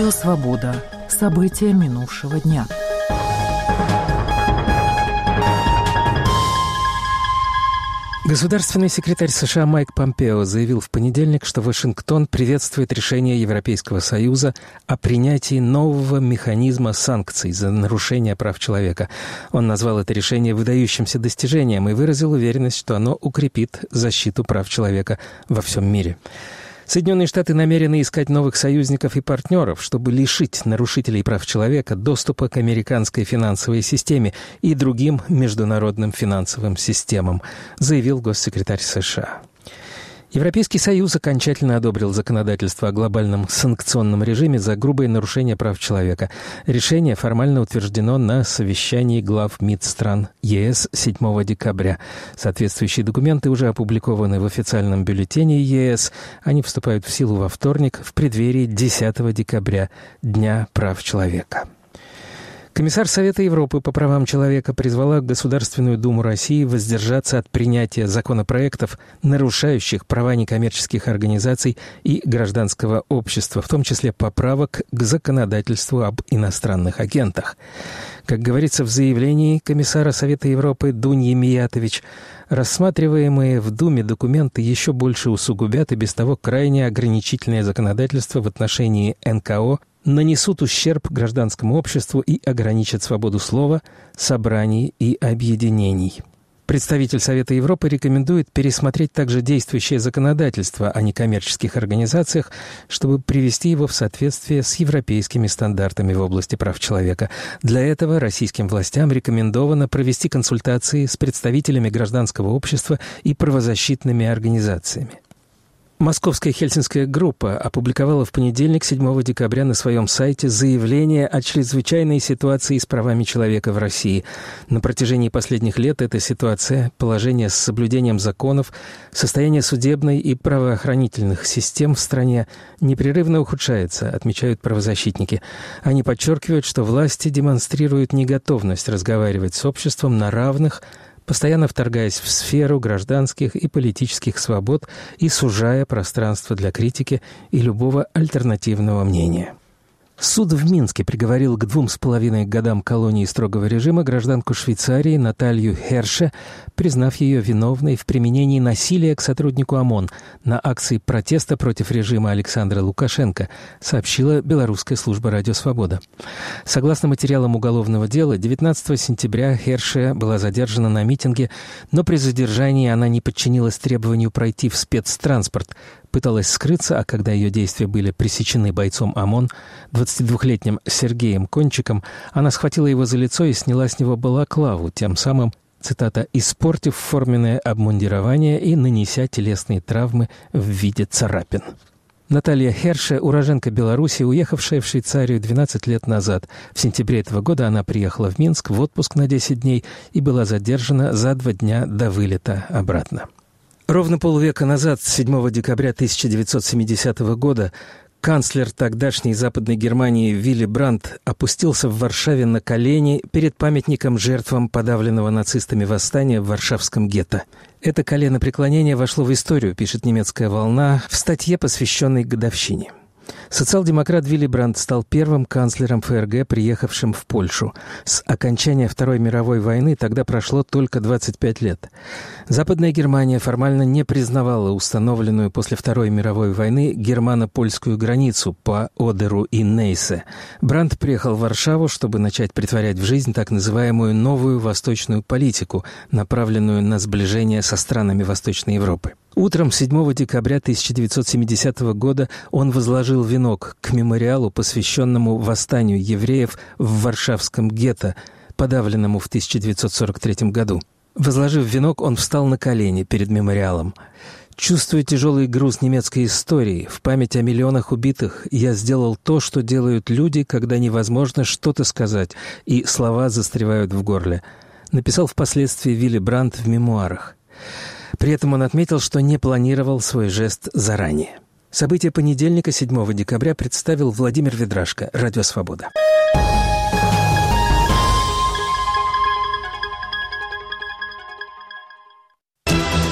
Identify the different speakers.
Speaker 1: Радио «Свобода». События минувшего дня.
Speaker 2: Государственный секретарь США Майк Помпео заявил в понедельник, что Вашингтон приветствует решение Европейского Союза о принятии нового механизма санкций за нарушение прав человека. Он назвал это решение выдающимся достижением и выразил уверенность, что оно укрепит защиту прав человека во всем мире. Соединенные Штаты намерены искать новых союзников и партнеров, чтобы лишить нарушителей прав человека доступа к американской финансовой системе и другим международным финансовым системам, заявил госсекретарь США. Европейский Союз окончательно одобрил законодательство о глобальном санкционном режиме за грубые нарушения прав человека. Решение формально утверждено на совещании глав МИД стран ЕС 7 декабря. Соответствующие документы уже опубликованы в официальном бюллетене ЕС. Они вступают в силу во вторник в преддверии 10 декабря, Дня прав человека. Комиссар Совета Европы по правам человека призвала Государственную Думу России воздержаться от принятия законопроектов, нарушающих права некоммерческих организаций и гражданского общества, в том числе поправок к законодательству об иностранных агентах. Как говорится в заявлении комиссара Совета Европы Дуньи Миятович, рассматриваемые в Думе документы еще больше усугубят и без того крайне ограничительное законодательство в отношении НКО, нанесут ущерб гражданскому обществу и ограничат свободу слова, собраний и объединений. Представитель Совета Европы рекомендует пересмотреть также действующее законодательство о некоммерческих организациях, чтобы привести его в соответствие с европейскими стандартами в области прав человека. Для этого российским властям рекомендовано провести консультации с представителями гражданского общества и правозащитными организациями. Московская хельсинская группа опубликовала в понедельник, 7 декабря, на своем сайте заявление о чрезвычайной ситуации с правами человека в России. На протяжении последних лет эта ситуация, положение с соблюдением законов, состояние судебной и правоохранительных систем в стране непрерывно ухудшается, отмечают правозащитники. Они подчеркивают, что власти демонстрируют неготовность разговаривать с обществом на равных, постоянно вторгаясь в сферу гражданских и политических свобод и сужая пространство для критики и любого альтернативного мнения. Суд в Минске приговорил к 2,5 годам колонии строгого режима гражданку Швейцарии Наталью Херше, признав ее виновной в применении насилия к сотруднику ОМОН на акции протеста против режима Александра Лукашенко, сообщила белорусская служба «Радио Свобода». Согласно материалам уголовного дела, 19 сентября Херше была задержана на митинге, но при задержании она не подчинилась требованию пройти в спецтранспорт, пыталась скрыться, а когда ее действия были пресечены бойцом ОМОН, 22-летним Сергеем Кончиком, она схватила его за лицо и сняла с него балаклаву, тем самым, цитата, «испортив форменное обмундирование и нанеся телесные травмы в виде царапин». Наталья Херше – уроженка Беларуси, уехавшая в Швейцарию 12 лет назад. В сентябре этого года она приехала в Минск в отпуск на 10 дней и была задержана за 2 дня до вылета обратно. Ровно полвека назад, 7 декабря 1970 года, канцлер тогдашней Западной Германии Вилли Брандт опустился в Варшаве на колени перед памятником жертвам подавленного нацистами восстания в Варшавском гетто. Это коленопреклонение вошло в историю, пишет «Немецкая волна» в статье, посвященной годовщине. Социал-демократ Вилли Брандт стал первым канцлером ФРГ, приехавшим в Польшу. С окончания Второй мировой войны тогда прошло только 25 лет. Западная Германия формально не признавала установленную после Второй мировой войны германо-польскую границу по Одеру и Нейсе. Брандт приехал в Варшаву, чтобы начать претворять в жизнь так называемую новую восточную политику, направленную на сближение со странами Восточной Европы. Утром 7 декабря 1970 года он возложил венок к мемориалу, посвященному восстанию евреев в Варшавском гетто, подавленному в 1943 году. Возложив венок, он встал на колени перед мемориалом. «Чувствуя тяжелый груз немецкой истории, в память о миллионах убитых, я сделал то, что делают люди, когда невозможно что-то сказать, и слова застревают в горле», написал впоследствии Вилли Брандт в мемуарах. При этом он отметил, что не планировал свой жест заранее. События понедельника, 7 декабря, представил Владимир Ведрашко, Радио Свобода.